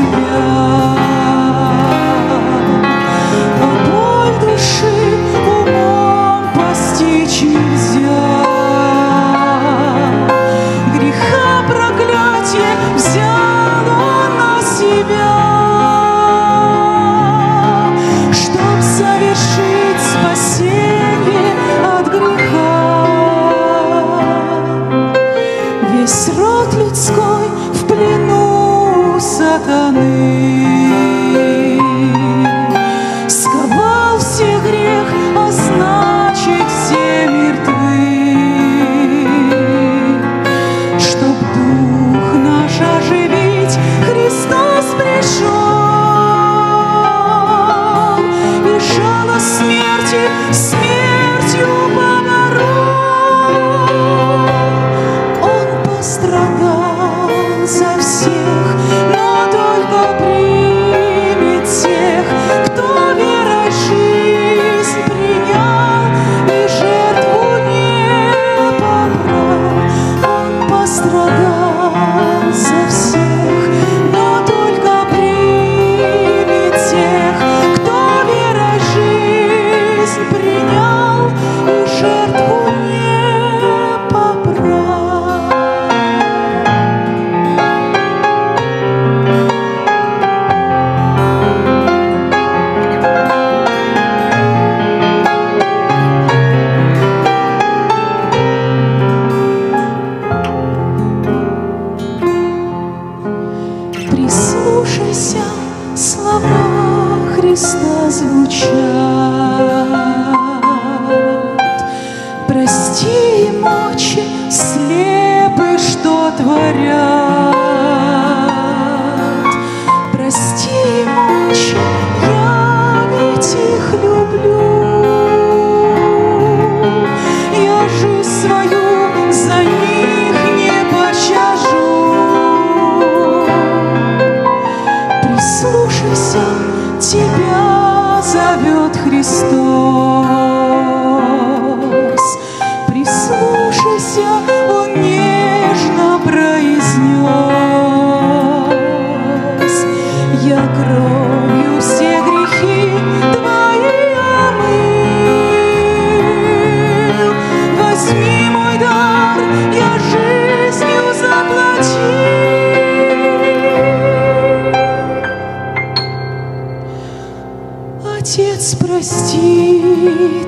червя. А боль души умом постичь нельзя. Греха проклятие взял он на себя, чтоб совершить спасение от греха. Весь род людской в плену сатаны, сковал все грех, а значит все мертвы. Чтоб дух наш оживить, Христос пришел, и жало смерти смертью поборол. Он пострадал за всех, но только примет тех, кто верой жизнь принял и жертву не побрал. Он пострадал за всех, но только примет тех, кто верой жизнь принял и жертву не побрал. Прислушайся, слова Христа звучат. Прости им, Отче, слепы, что творят. Прости им, Отче, я ведь их люблю. Я жизнь свою за них не пощажу. Прислушайся, тебя зовет Христос. Прислушайся, Он нежно произнес: я кровью все грехи твои омыл. Возьми мой дар, я жизнью заплатил. Отец, прости,